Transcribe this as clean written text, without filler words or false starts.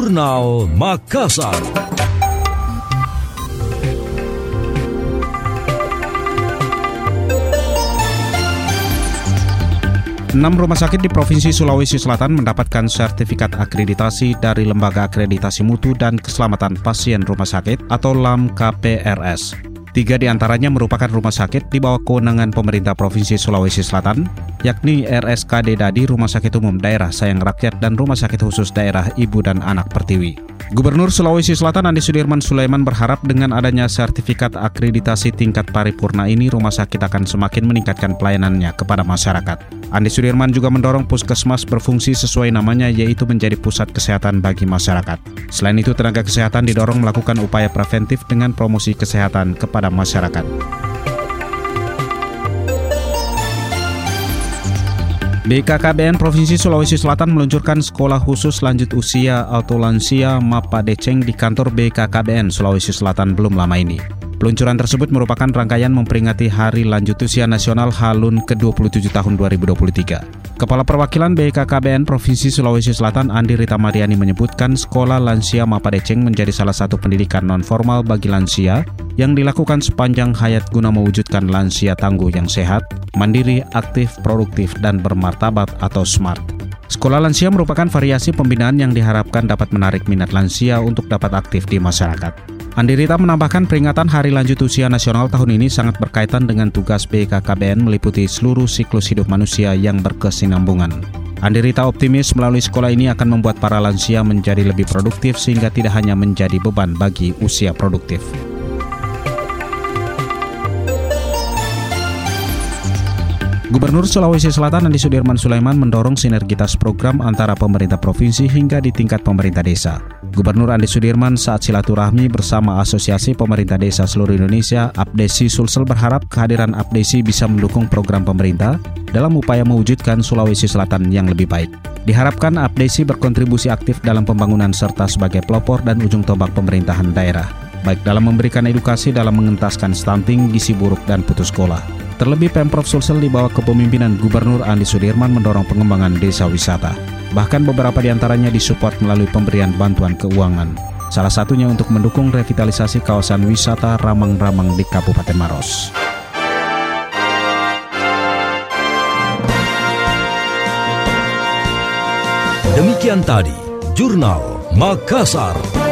Jurnal Makassar. 6 rumah sakit di Provinsi Sulawesi Selatan mendapatkan sertifikat akreditasi dari Lembaga Akreditasi Mutu dan Keselamatan Pasien Rumah Sakit atau LAMKPRS. 3 diantaranya merupakan rumah sakit di bawah kewenangan pemerintah Provinsi Sulawesi Selatan, yakni RSKD Dadi Rumah Sakit Umum Daerah Sayang Rakyat dan Rumah Sakit Khusus Daerah Ibu dan Anak Pertiwi. Gubernur Sulawesi Selatan Andi Sudirman Sulaiman berharap dengan adanya sertifikat akreditasi tingkat paripurna ini, rumah sakit akan semakin meningkatkan pelayanannya kepada masyarakat. Andi Sudirman juga mendorong puskesmas berfungsi sesuai namanya, yaitu menjadi pusat kesehatan bagi masyarakat. Selain itu, tenaga kesehatan didorong melakukan upaya preventif dengan promosi kesehatan kepada masyarakat. BKKBN Provinsi Sulawesi Selatan meluncurkan sekolah khusus lanjut usia atau lansia Mapa Deceng di kantor BKKBN Sulawesi Selatan belum lama ini. Peluncuran tersebut merupakan rangkaian memperingati Hari Lanjut Usia Nasional Halun ke-27 tahun 2023. Kepala Perwakilan BKKBN Provinsi Sulawesi Selatan Andi Rita Mariani menyebutkan sekolah lansia Mapa Deceng menjadi salah satu pendidikan non-formal bagi lansia yang dilakukan sepanjang hayat guna mewujudkan lansia tangguh yang sehat, mandiri, aktif, produktif, dan bermartabat atau SMART. Sekolah lansia merupakan variasi pembinaan yang diharapkan dapat menarik minat lansia untuk dapat aktif di masyarakat. Andi Rita menambahkan peringatan Hari Lanjut Usia Nasional tahun ini sangat berkaitan dengan tugas BKKBN meliputi seluruh siklus hidup manusia yang berkesinambungan. Andi Rita optimis melalui sekolah ini akan membuat para lansia menjadi lebih produktif sehingga tidak hanya menjadi beban bagi usia produktif. Gubernur Sulawesi Selatan Andi Sudirman Sulaiman mendorong sinergitas program antara pemerintah provinsi hingga di tingkat pemerintah desa. Gubernur Andi Sudirman saat silaturahmi bersama Asosiasi Pemerintah Desa Seluruh Indonesia (APDESI) Sulsel berharap kehadiran APDESI bisa mendukung program pemerintah dalam upaya mewujudkan Sulawesi Selatan yang lebih baik. Diharapkan APDESI berkontribusi aktif dalam pembangunan serta sebagai pelopor dan ujung tombak pemerintahan daerah, baik dalam memberikan edukasi dalam mengentaskan stunting, gizi buruk, dan putus sekolah. Terlebih Pemprov Sulsel di bawah kepemimpinan Gubernur Andi Sudirman mendorong pengembangan desa wisata. Bahkan beberapa di antaranya disupport melalui pemberian bantuan keuangan. Salah satunya untuk mendukung revitalisasi kawasan wisata Ramang-Ramang di Kabupaten Maros. Demikian tadi Jurnal Makassar.